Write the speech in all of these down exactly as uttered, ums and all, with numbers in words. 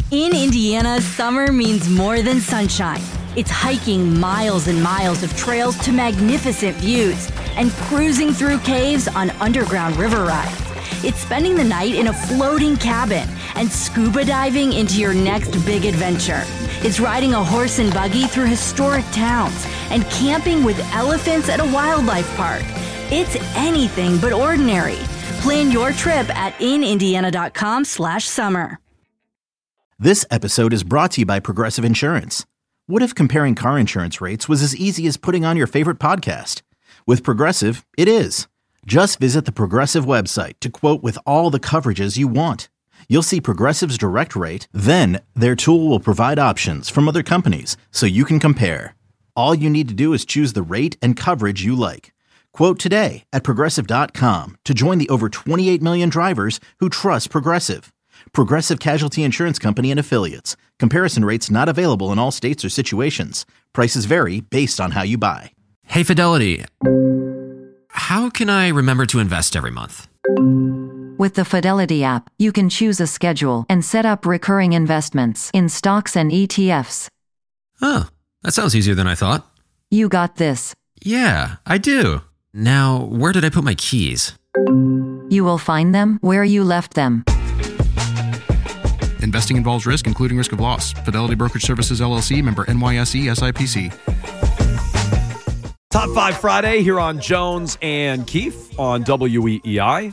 In Indiana, summer means more than sunshine. It's hiking miles and miles of trails to magnificent views and cruising through caves on underground river rides. It's spending the night in a floating cabin and scuba diving into your next big adventure. It's riding a horse and buggy through historic towns and camping with elephants at a wildlife park. It's anything but ordinary. Plan your trip at inindiana.com slash summer. This episode is brought to you by Progressive Insurance. What if comparing car insurance rates was as easy as putting on your favorite podcast? With Progressive, it is. Just visit the Progressive website to quote with all the coverages you want. You'll see Progressive's direct rate, then their tool will provide options from other companies so you can compare. All you need to do is choose the rate and coverage you like. Quote today at progressive dot com to join the over twenty-eight million drivers who trust Progressive. Progressive Casualty Insurance Company and Affiliates. Comparison rates not available in all states or situations. Prices vary based on how you buy. Hey, Fidelity. How can I remember to invest every month? With the Fidelity app, you can choose a schedule and set up recurring investments in stocks and E T Fs. Oh, that sounds easier than I thought. You got this. Yeah, I do. Now, where did I put my keys? You will find them where you left them. Investing involves risk, including risk of loss. Fidelity Brokerage Services, L L C, member N Y S E, S I P C. Top five Friday here on Jones and Keefe on W E E I.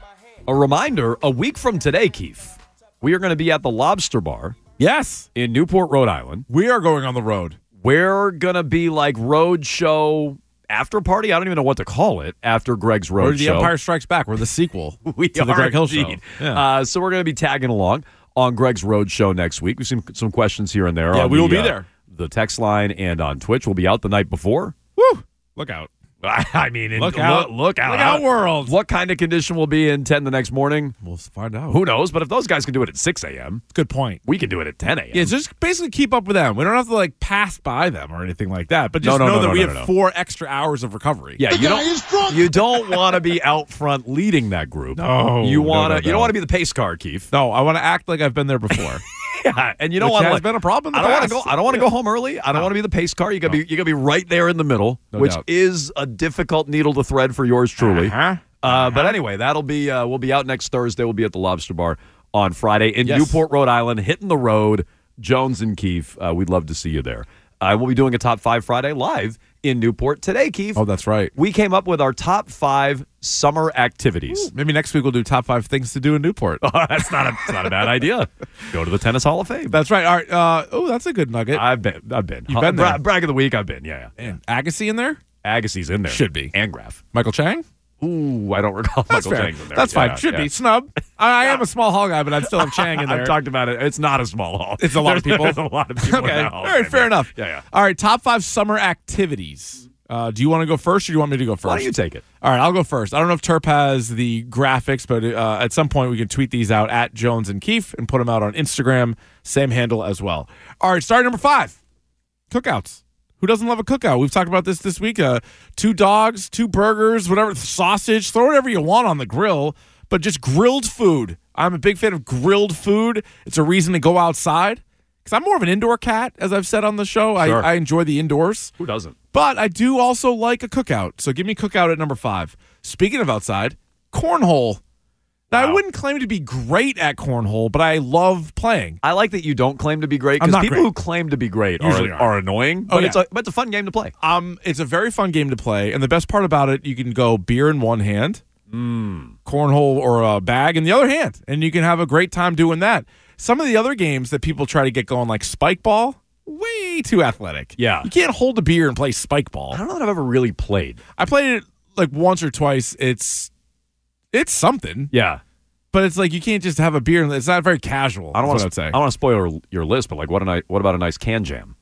A reminder, a week from today, Keefe, we are going to be at the Lobster Bar. Yes. In Newport, Rhode Island. We are going on the road. We're going to be like road show after party. I don't even know what to call it after Greg's road Or the show. Empire Strikes Back. We're the sequel we to the are Greg Hill indeed. show. Yeah. Uh, so we're going to be tagging along on Greg's road show next week. We've seen some questions here and there. Yeah, on we the, will be uh, there. The text line and on Twitch. We'll be out the night before. Woo! Look out. I mean, in, Look out. Look, look out. Look out, world. What kind of condition we'll be in ten the next morning? We'll find out. Who knows? But if those guys can do it at six a.m., Good point. we can do it at ten a.m. Yeah, just basically keep up with them. We don't have to like pass by them or anything like that, but just No, no, know no, that no, we no, have no, no. four extra hours of recovery. Yeah, you don't. You don't want to be out front leading that group. No, you no, want to. no, You don't no. want to be the pace car, Keith. No, I want to act like I've been there before. Yeah, and you don't Which want to. has Like, been a problem in I the don't want to past. go. I don't want to Yeah. go home early. I don't No. want to be the pace car. You got to No. be. You got to be right there in the middle, No which doubt. is a difficult needle to thread for yours truly. Uh-huh. Uh, but anyway, that'll be. Uh, we'll be out next Thursday. We'll be at the Lobster Bar on Friday in Yes. Newport, Rhode Island, hitting the road. Jones and Keefe. Uh, we'd love to see you there. Uh, we'll be doing a Top Five Friday live in Newport today, Keefe. Oh, that's right. We came up with our top five summer activities. Maybe next week we'll do top five things to do in Newport. that's not a that's not a bad idea. Go to the Tennis Hall of Fame. That's right. All right. Uh, oh, that's a good nugget. I've been. I've been. You've been Bra- there. brag of the week. I've been. Yeah, yeah. Man, Agassi in there? Agassi's in there. Should be. And Graf. Michael Chang? Ooh, I don't recall That's Michael fair. Chang in there. That's Yeah, fine. Should yeah. be. Snub. I, I am a small hall guy, but I'd still have Chang in there. I've talked about it. It's not a small hall. It's a lot of There's- people. There's a lot of people. Okay. In that All hall right. of Fair fame. enough. Yeah, yeah. All right. Top five summer activities. Uh, do you want to go first or do you want me to go first? Why don't you take it? All right. I'll go first. I don't know if Terp has the graphics, but uh, at some point we can tweet these out at Jones and Keefe and put them out on Instagram. Same handle as well. All right. Starting number five cookouts. Who doesn't love a cookout? We've talked about this this week. Uh, two dogs, two burgers, whatever, sausage, throw whatever you want on the grill, but just grilled food. I'm a big fan of grilled food. It's a reason to go outside because I'm more of an indoor cat, as I've said on the show. Sure. I, I enjoy the indoors, Who doesn't? but I do also like a cookout. So give me cookout at number five. Speaking of outside, cornhole. Now, I Wow. wouldn't claim to be great at cornhole, but I love playing. I like that you don't claim to be great I'm because not people great. who claim to be great are, Usually are. are annoying. But yeah. it's a but it's a fun game to play. Um, it's a very fun game to play, and the best part about it, you can go beer in one hand, Mm. cornhole or a bag in the other hand, and you can have a great time doing that. Some of the other games that people try to get going, like spike ball, way too athletic. Yeah. You can't hold a beer and play spike ball. I don't know that I've ever really played. I played it like once or twice. It's it's something, Yeah. but it's like you can't just have a beer. And it's not very casual. I don't want want to. to I say. don't want to spoil your, your list, but like, what a nice, what about a nice can jam?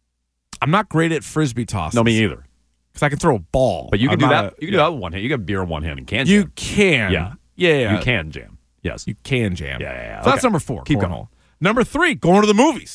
I'm not great at frisbee toss. No, me either. because I can throw a ball. But you can I'm do not that. a- you can do that with one hand. You got beer in one hand and can. You jam. can. Yeah. Yeah. yeah. You can jam. Yes. You can jam. Yeah, yeah, yeah. So that's Okay. number four. Keep cornhole. going. Number three, going to the movies.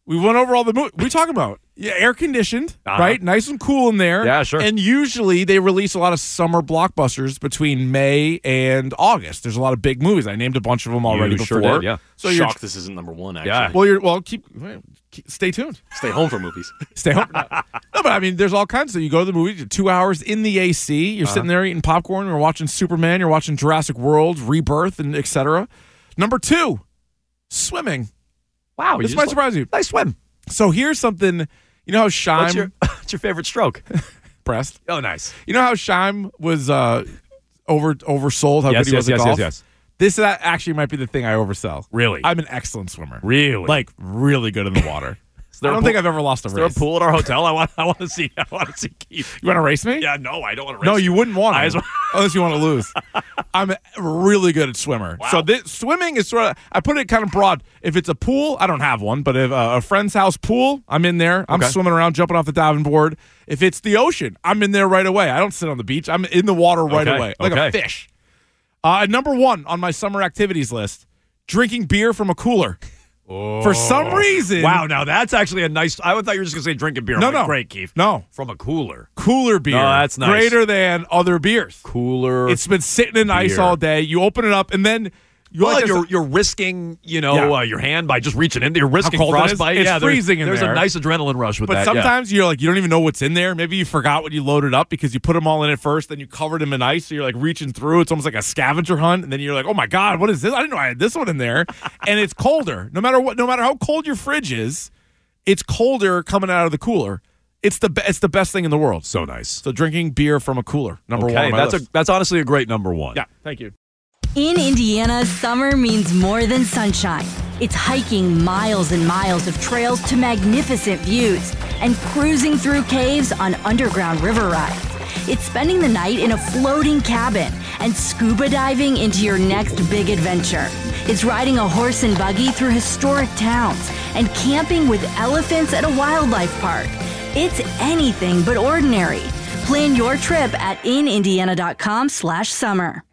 We went over all the movies. What are you talking about? Yeah, air conditioned, Uh-huh. right? Nice and cool in there. Yeah, sure. And usually they release a lot of summer blockbusters between May and August. There's a lot of big movies. I named a bunch of them already You before. sure did, yeah. So you're Shocked this isn't number one, actually. Yeah. well, you're well. Keep, keep stay tuned. Stay home for movies. Stay home. no, but I mean, there's all kinds of. You go to the movie, you're two hours in the A C. You're Uh-huh. sitting there eating popcorn. You're watching Superman. You're watching Jurassic World, Rebirth, and et cetera. Number two, swimming. Wow. you This just might like- surprise you. Nice swim. So here's something. You know how Shime What's your, what's your favorite stroke? breast. Oh, nice. You know how Shime was uh, over oversold. How Yes, good he yes, was at yes, golf. yes, yes. This that actually might be the thing I oversell. Really? I'm an excellent swimmer. Really? Like really good in the water. I there don't a think pool- I've ever lost a Is there a race. pool at our hotel? I want. I want to see. I want to see Keith. You want to race me? Yeah. No, I don't want to. No, you wouldn't want I to, just- unless you want to lose. I'm a really good at swimmer. Wow. So this, swimming is sort of, I put it kind of broad. If it's a pool, I don't have one, but if uh, a friend's house pool, I'm in there. I'm Okay. swimming around, jumping off the diving board. If it's the ocean, I'm in there right away. I don't sit on the beach. I'm in the water right Okay, away, like okay. a fish. Uh, number one on my summer activities list, drinking beer from a cooler. For some reason. Wow. Now that's actually a nice. I thought you were just gonna say drinking beer. No, I'm like, no. Great, Keith. No. From a cooler. Cooler beer. No, that's nice. Greater than other beers. Cooler. It's been sitting in ice beer. all day. You open it up, and then you Well, like you're you're risking, you know, Yeah. uh, your hand by just reaching in. You're risking cold it is? frostbite. It's yeah, there's- freezing in There's there. a nice adrenaline rush with But that. yeah. sometimes you're like, you don't even know what's in there. Maybe you forgot what you loaded up because you put them all in at first, then you covered them in ice. So you're like reaching through. It's almost like a scavenger hunt. And then you're like, oh my God, what is this? I didn't know I had this one in there. And it's colder. No matter what, no matter how cold your fridge is, it's colder coming out of the cooler. It's the be- it's the best thing in the world. So nice. So drinking beer from a cooler, number Okay, one on my that's list. a that's honestly a great number one. yeah, thank you. In Indiana, summer means more than sunshine. It's hiking miles and miles of trails to magnificent views and cruising through caves on underground river rides. It's spending the night in a floating cabin and scuba diving into your next big adventure. It's riding a horse and buggy through historic towns and camping with elephants at a wildlife park. It's anything but ordinary. Plan your trip at inindiana.com slash summer.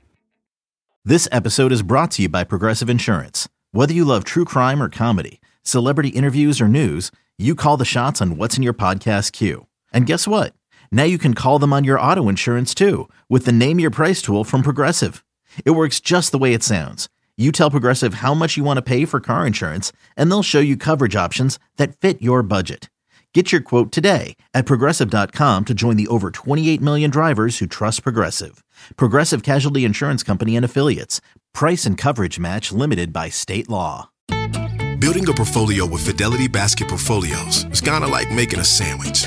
This episode is brought to you by Progressive Insurance. Whether you love true crime or comedy, celebrity interviews or news, you call the shots on what's in your podcast queue. And guess what? Now you can call them on your auto insurance too with the Name Your Price tool from Progressive. It works just the way it sounds. You tell Progressive how much you want to pay for car insurance, and they'll show you coverage options that fit your budget. Get your quote today at Progressive dot com to join the over twenty-eight million drivers who trust Progressive. Progressive Casualty Insurance Company and Affiliates. Price and coverage match limited by state law. Building a portfolio with Fidelity Basket Portfolios is kind of like making a sandwich.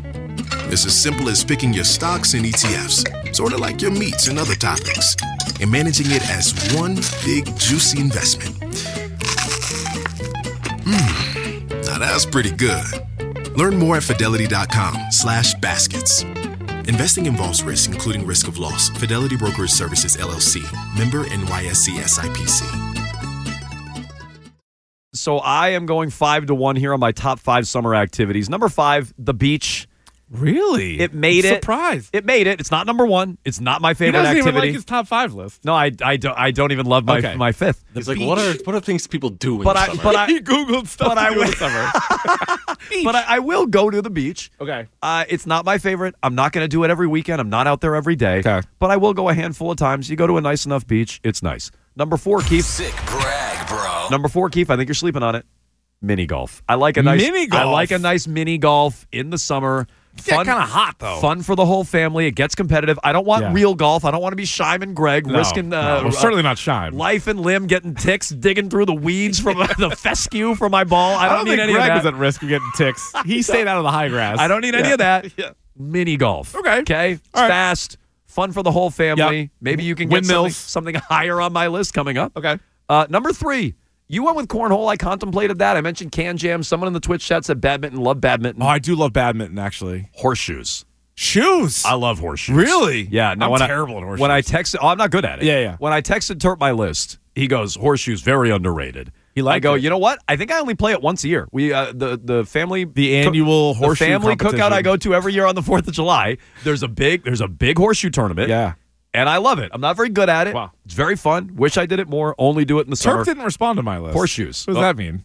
It's as simple as picking your stocks and E T Fs, sort of like your meats and other toppings, and managing it as one big juicy investment. Mmm, now that's pretty good. Learn more at Fidelity dot com slash baskets. Investing involves risk, including risk of loss. Fidelity Brokerage Services, L L C. Member N Y S E S I P C. So I am going five to one here on my top five summer activities. Number five, the beach. Really? It made I'm it. Surprised. It made it. It's not number one. It's not my He favorite doesn't even activity. like his top five list. no, I, I don't. I don't even love my Okay. my fifth. He's like, what are what are things people do in But the I summer? but I he Googled stuff but to I do in will- the summer. but I, I will go to the beach. Okay. Uh, it's not my favorite. I'm not going to do it every weekend. I'm not out there every day. Okay. But I will go a handful of times. You go to a nice enough beach, it's nice. Number four, Keith. Sick brag, bro. Number four, Keith. I think you're sleeping on it. Mini golf. I like a nice Mini golf? I like a nice mini golf in the summer. Yeah, Fun, kind of hot though. Fun for the whole family. It gets competitive. I don't want Yeah. real golf. I don't want to be Shyman Greg No, risking no, uh, well, certainly not shy. life and limb getting ticks, digging through the weeds from the fescue for my ball. I I don't, don't need think any Greg of was that. at risk of getting ticks. He stayed out of the high grass. I don't need any Yeah. of that. Mini golf. Okay. Okay. It's All right. fast. Fun for the whole family. Yep. Maybe you can get something, Windmills. something higher on my list coming up. Okay. Uh, number three. You went with cornhole. I contemplated that. I mentioned Can Jam. Someone in the Twitch chat said badminton. Love badminton. Oh, I do love badminton actually. Horseshoes. Shoes. I love horseshoes. Really? Yeah. Now I'm when terrible I, at horseshoes. When I texted, oh, I'm not good at it. Yeah, yeah. When I texted Turp my list, he goes, horseshoes, very underrated. He I liked go, it. you know what? I think I only play it once a year. We uh, the the family The annual the horseshoe family cookout competition. I go to every year on the fourth of July. There's a big there's a big horseshoe tournament. Yeah. And I love it. I'm not very good at it. Wow. It's very fun. Wish I did it more. Only do it in the summer. Turk didn't respond to my list. Horseshoes. What does Oh. that mean?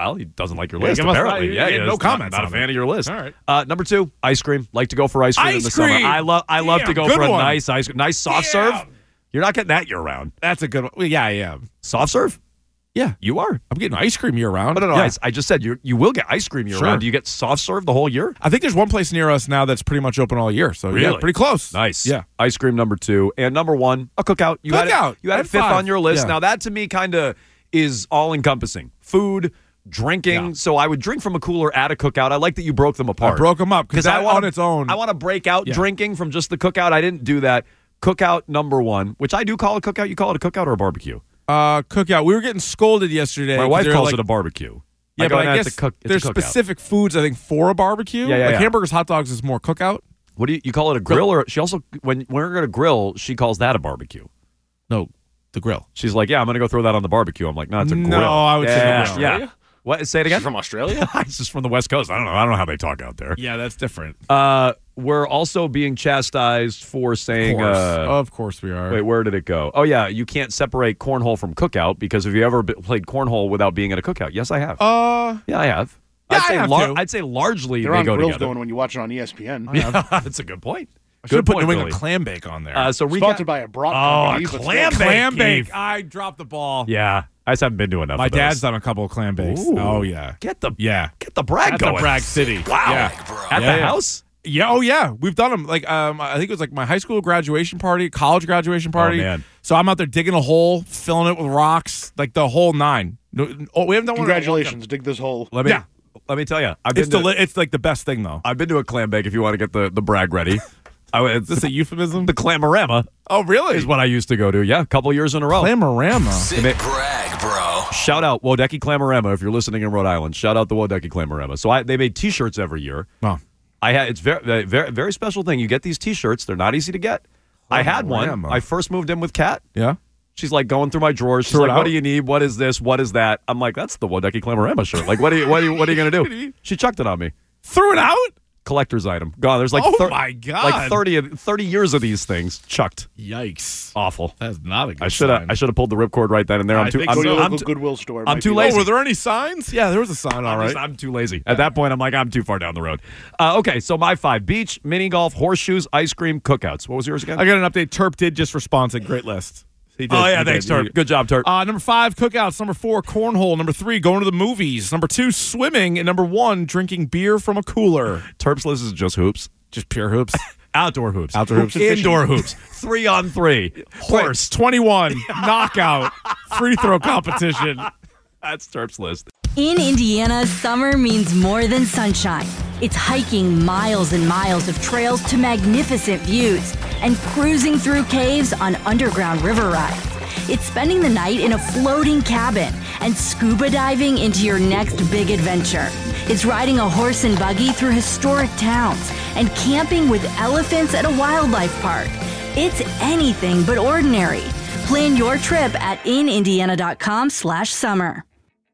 Well, he doesn't like your Yeah, list, give us- apparently. uh, yeah, yeah, yeah, no he's comments Not, not a on fan it. of your list. All right. Uh, number two, ice cream. Like to go for ice cream in Ice the summer. cream! I love I love to Damn, go good for a one. nice ice cream. Nice soft Damn. serve. You're not getting that year round. That's a good one. Well, yeah, I am. Soft serve? Yeah. You are. I'm getting ice cream year round. No, no, no. Yeah. I, I just said you you will get ice cream year Sure. round. Do you get soft serve the whole year? I think there's one place near us now that's pretty much open all year. So yeah, Really? pretty close. Nice. Yeah. Ice cream number two. And number one, a cookout. You had Cookout. it, you had At it fifth five. on your list. Yeah. Now that to me kind of is all encompassing. Food, drinking. Yeah. So I would drink from a cooler at a cookout. I like that you broke them apart. I broke them up because I that wanna, on its own. I want to break out Yeah. drinking from just the cookout. I didn't do that. Cookout number one, which I do call a cookout. You call it a cookout or a barbecue? Uh, cookout. We were getting scolded yesterday. My 'cause wife they were calls like- it a barbecue. Yeah, go, but "No, I it's guess a cook, it's there's a cookout." specific foods I think for a barbecue. Yeah, yeah, like yeah. hamburgers, hot dogs is more cookout. What do you, you call it? A grill, or she also when when we're going to grill, she calls that a barbecue. No, the grill. She's like, yeah, I'm going to go throw that on the barbecue. I'm like, no, it's a No, grill. I would say the yeah, grill. yeah. Australia? What? Say it again. She's from Australia? It's just from the West Coast. I don't know. I don't know how they talk out there. Yeah, that's different. Uh, we're also being chastised for saying, of course, uh, of course we are. wait, where did it go? Oh yeah, you can't separate cornhole from cookout because have you ever be- played cornhole without being at a cookout? Yes, I have. Uh, yeah, I have. yeah, I'd I say have lar- too. I'd say largely They're they on go grills together. going when you watch it on E S P N. Yeah, that's a good point. I should have Good put point, New England Billy. clam bake on there. Uh, so recap- Sponsored by a Brock Oh, company. a but clam still- bake. clam bake. Keith. I dropped the ball. Yeah, I just haven't been to enough. My of those. dad's done a couple of clam bakes. Ooh. Oh yeah, Get the yeah. get the brag At going. the Bragg City. Wow. Yeah. At Yeah, the yeah. house. Yeah, oh yeah, we've done them. Like, um, I think it was like my high school graduation party, college graduation party. Oh, man. So I'm out there digging a hole, filling it with rocks, like the whole nine. No, oh, we haven't done one. in a long time. Congratulations. Dig this hole. Let me Yeah. let me tell you, I've been It's to, deli- It's like the best thing though. I've been to a clam bake. If you want to get the the brag ready, I went. Is this a euphemism? The Clamorama Oh really? is what I used to go to. Yeah, a couple years in a row. Clamorama. Sick brag, bro. Shout out Wodecki Clamorama if you're listening in Rhode Island. Shout out the Wodecki Clamorama. So I, they made T-shirts every year. Oh. I had it's very very very special thing. You get these T-shirts. They're not easy to get. I had one. Clamorama. I first moved in with Kat. Yeah. She's like going through my drawers. She's Throw it like, "What out? do you need? What is this? What is that?" I'm like, "That's the Wodecki Clamorama shirt." Like, what are you what are you what are you gonna do? She chucked it on me. Threw it out. Collector's item. Gone. There's like Oh thir- my God. like thirty of- thirty years of these things chucked. Yikes. Awful. That's not a good I should have sign. I should have pulled the ripcord right then and there. I'm I too think I'm, Go to so. your I'm, local too- Goodwill store. I'm Might too be- lazy. Oh, were there any signs? Yeah, there was a sign. All I'm, right. just- I'm too lazy. At that point, I'm like, I'm too far down the road. Uh, okay, so my five: beach, mini golf, horseshoes, ice cream, cookouts. What was yours again? I got an update. Terp did just respond. Said great list. He did. oh yeah, He thanks, did. Turk. Good job, Turk. Uh, number five, cookouts. Number four, cornhole. Number three, going to the movies. Number two, swimming. And number one, drinking beer from a cooler. Terp's list is just hoops. Just pure hoops. Outdoor hoops. Outdoor hoops. Indoor hoops. Three on three. Horse. twenty-one, knockout, free throw competition. That's Terp's list. In Indiana, summer means more than sunshine. It's hiking miles and miles of trails to magnificent views and cruising through caves on underground river rides. It's spending the night in a floating cabin and scuba diving into your next big adventure. It's riding a horse and buggy through historic towns and camping with elephants at a wildlife park. It's anything but ordinary. Plan your trip at inindiana.com slash summer.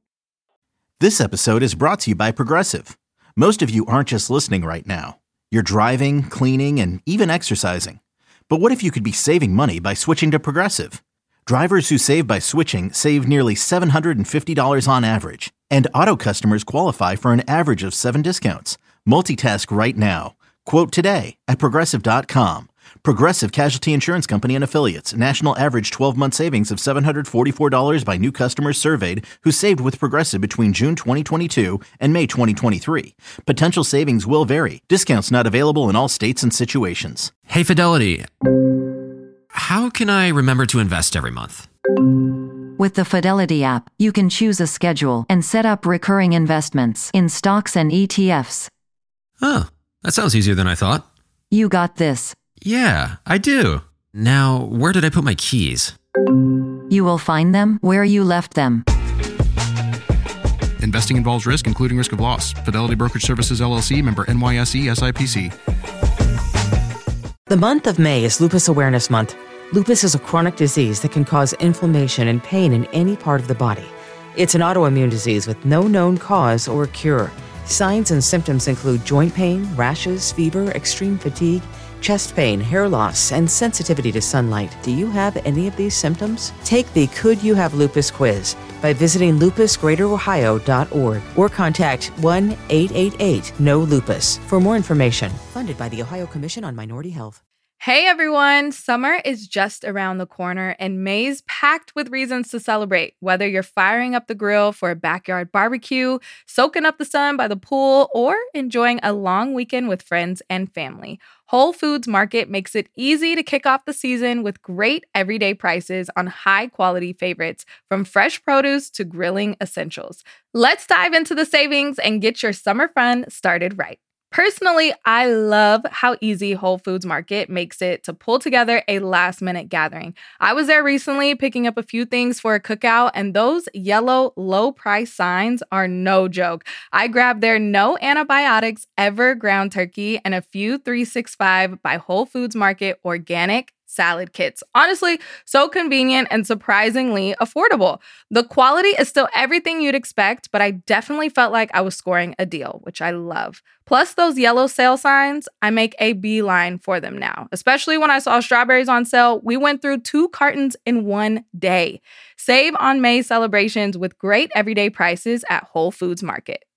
This episode is brought to you by Progressive. Most of you aren't just listening right now. You're driving, cleaning, and even exercising. But what if you could be saving money by switching to Progressive? Drivers who save by switching save nearly seven hundred fifty dollars on average. And auto customers qualify for an average of seven discounts. Multitask right now. Quote today at Progressive dot com. Progressive Casualty Insurance Company and Affiliates. National average twelve-month savings of seven hundred forty-four dollars by new customers surveyed who saved with Progressive between June twenty twenty-two and May twenty twenty-three. Potential savings will vary. Discounts not available in all states and situations. Hey, Fidelity. How can I remember to invest every month? With the Fidelity app, you can choose a schedule and set up recurring investments in stocks and E T Fs. Oh, that sounds easier than I thought. You got this. Yeah, I do. Now, where did I put my keys? You will find them where you left them. Investing involves risk, including risk of loss. Fidelity Brokerage Services, L L C, member N Y S E, S I P C. The month of May is Lupus Awareness Month. Lupus is a chronic disease that can cause inflammation and pain in any part of the body. It's an autoimmune disease with no known cause or cure. Signs and symptoms include joint pain, rashes, fever, extreme fatigue, chest pain, hair loss, and sensitivity to sunlight. Do you have any of these symptoms? Take the Could You Have Lupus quiz. by visiting lupus greater ohio dot org or contact one eight eight eight N O lupus for more information. Funded by the Ohio Commission on Minority Health. Hey everyone, summer is just around the corner and May's packed with reasons to celebrate. Whether you're firing up the grill for a backyard barbecue, soaking up the sun by the pool, or enjoying a long weekend with friends and family, Whole Foods Market makes it easy to kick off the season with great everyday prices on high-quality favorites, from fresh produce to grilling essentials. Let's dive into the savings and get your summer fun started right. Personally, I love how easy Whole Foods Market makes it to pull together a last-minute gathering. I was there recently picking up a few things for a cookout, and those yellow low-price signs are no joke. I grabbed their no antibiotics ever ground turkey and a few three sixty-five by Whole Foods Market organic salad kits. Honestly, so convenient and surprisingly affordable. The quality is still everything you'd expect, but I definitely felt like I was scoring a deal, which I love. Plus those yellow sale signs, I make a beeline for them now. Especially when I saw strawberries on sale, we went through two cartons in one day. Save on May celebrations with great everyday prices at Whole Foods Market.